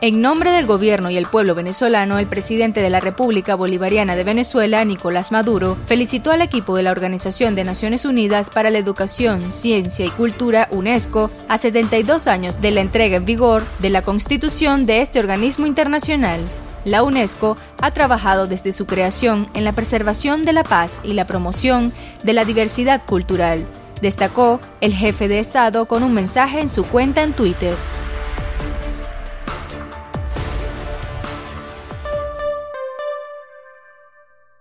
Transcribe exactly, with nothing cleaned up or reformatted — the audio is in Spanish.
En nombre del gobierno y el pueblo venezolano, el presidente de la República Bolivariana de Venezuela, Nicolás Maduro, felicitó al equipo de la Organización de Naciones Unidas para la Educación, Ciencia y Cultura, UNESCO, a setenta y dos años de la entrega en vigor de la constitución de este organismo internacional. La UNESCO ha trabajado desde su creación en la preservación de la paz y la promoción de la diversidad cultural, destacó el jefe de Estado con un mensaje en su cuenta en Twitter.